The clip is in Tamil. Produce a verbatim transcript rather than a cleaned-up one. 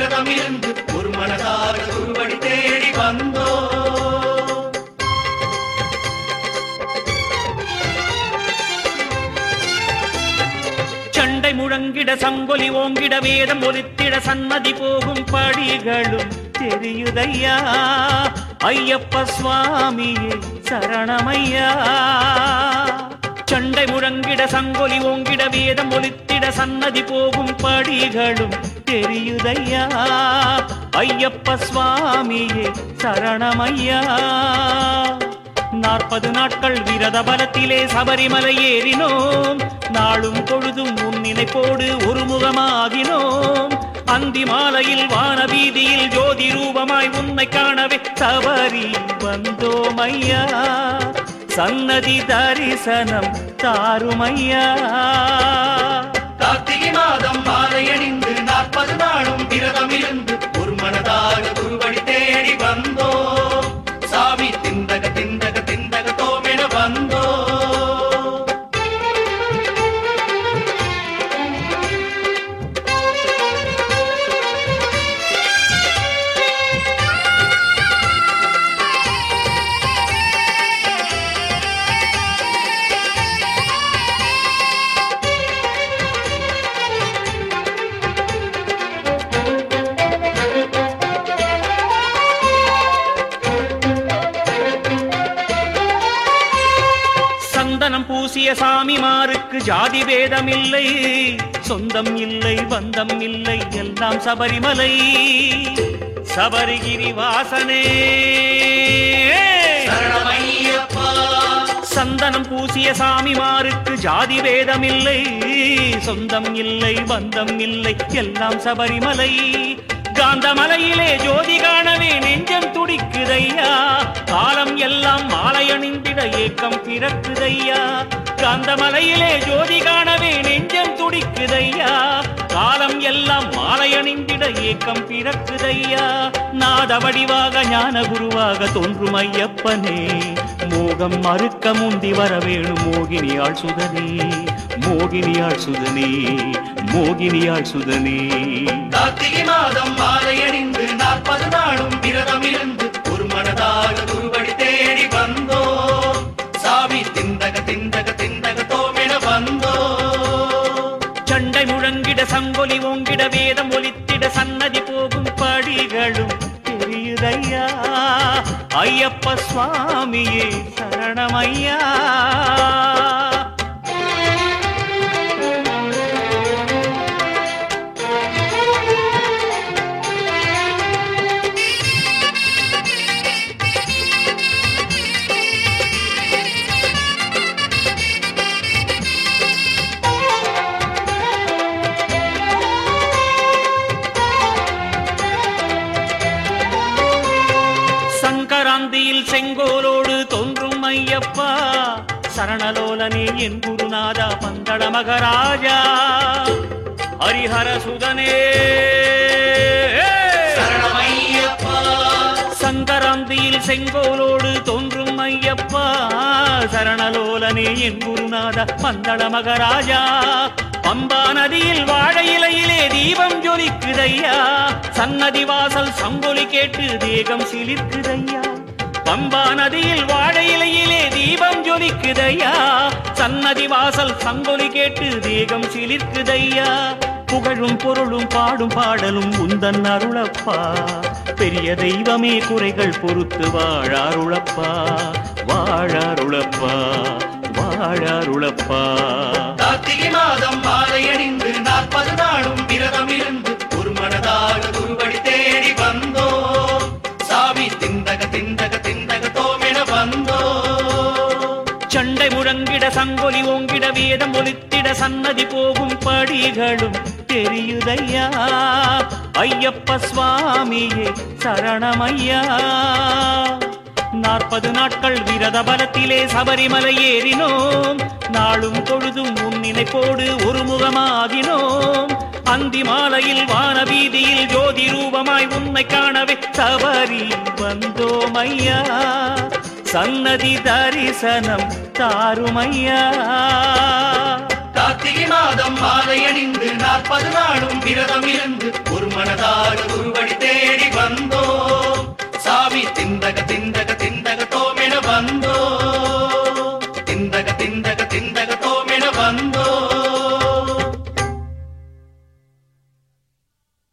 விரதம் இருந்து ஒரு மனதாக குருவடி தேடி வந்தோ. சண்டை முழங்கிட சங்கொலி ஓங்கிட வேதம் ஒலித்திட சன்னதி போகும் படிகளும் தெரியுதையா. ஐயப்ப சுவாமியே சரணமையா. சண்டை முழங்கிட சங்கொலி ஓங்கிட வேதம் ஒலித்திட சன்னதி போகும் படிகளும் தெரியுதையா. ஐயப்ப சுவாமியே சரணமையா. நாற்பது நாட்கள் விரத பலத்திலே சபரிமலை ஏறினோம். நாளும் பொழுதும் உன் நினைப்போடு ஒரு முகமாகினோம். அந்தி மாலையில் வான வீதியில் ஜோதி ரூபமாய் உன்னை காணவே சபரி வந்தோமையா. சன்னதி தரிசனம் தாருமையா. கார்த்திகை மாதம் மாலை அணிந்து நாற்பது நாளும் விரதம் இருந்து ஒரு மனதாக குருவடி தேடி வந்தோ. சாமி திந்தக திந்தக திந்தக தோமென வந்தோ. சந்தனம் பூசிய சாமிமாருக்கு ஜாதி வேதம் இல்லை. சொந்தம் இல்லை பந்தம் இல்லை எல்லாம் சபரிமலை. சபரிகிரி வாசனே சரணமையப்பா. சந்தனம் பூசிய சாமிமாருக்கு ஜாதி வேதம் இல்லை. சொந்தம் இல்லை பந்தம் இல்லை எல்லாம் சபரிமலை. காந்தமலையிலே ஜோதி காணவே நெஞ்சம் துடிக்குதையா. காலம் எல்லாம் மாலை அணிந்திட ஏக்கம் பிறக்குதையா. காந்தமலையிலே ஜோதி காணவே நெஞ்சம் துடிக்குதையா. காலம் எல்லாம் மாலை அணிந்திட ஏக்கம் பிறக்குதையா. நாத வடிவாக ஞான குருவாக தோன்றும் ஐயப்பனே. மோகம் மறுக்க முந்தி வரவேணு மோகினியாள் சுதனே. மோகினியாள் சுதனே மோகினியாள் சுதனே. கார்த்திகை மாதம் மாலை அணிந்து நாற்பது நாளும் விரதம் இருந்து ஒரு மனதாக குருவடி தேடி வந்தோ. சாமி திந்தக திந்தக திந்தக தோமென வந்தோ. சண்டை முழங்கிட சங்கொலி ஓங்கிட வேதம் ஒலித்திட சன்னதி போகும் படிகளும் தெரியுதையா. ஐயப்ப சுவாமியே சரணமையா. சங்கராந்தியில் செங்கோலோடு தோன்றும் ஐயப்பா. சரணலோலனே என் குருநாதா பந்தள மகராஜா. ஹரிஹர சுதனே சரணமையப்பா. சங்கராந்தியில் செங்கோலோடு தோன்றும் ஐயப்பா. சரணலோலனே என் குருநாதா பந்தள மகராஜா. பம்பா நதியில் வாழை இலையிலே தீபம் ஜொலிக்குதையா. சன்னதி வாசல் சங்கொலி கேட்டு தேகம் சிலிர்க்குதையா. பம்பா நதியில் வாழை இலையிலே தீபம் ஜொலிக்குதையா. சன்னதி வாசல் சங்கொலி கேட்டு தேகம் சிலிர்க்குதையா. புகழும் பொருளும் பாடும் பாடலும் உந்தன் அருளப்பா. பெரிய தெய்வமே குறைகள் பொறுத்து வாழாருளப்பா. வாழாருளப்பா வாழாருளப்பா. கார்த்திகை மாதம் மாலை அணிந்து நாற்பது நாளும் விரதம் இருந்து ஒரு மனதாக குருவடி தேடி வந்தோ. சாமி திந்தக திந்தக திந்தக தோமென வந்தோ. சண்டை முழங்கிட சங்கொலி ஓங்கிட வேதம் ஒலித்திட சன்னதி போகும் படிகளும் தெரியுதையா. ஐயப்ப சுவாமியே சரணமையா. நாற்பது நாட்கள் விரத பலத்திலே சபரிமலை ஏறினோம். நாளும் பொழுதும் உன் நினைப்போடு ஒரு முகமாகினோம். அந்தி மாலையில் வான வீதியில் ஜோதி ரூபமாய் உன்னை காணவே சபரி வந்தோமையா. சன்னதி தரிசனம் தாருமையா. கார்த்திகை மாதம் மாலை அணிந்து நாற்பது நாளும் விரதம் இருந்து ஒரு மனதாக குருவடி தேடி வந்தோம். சாமி திந்தக திந்தக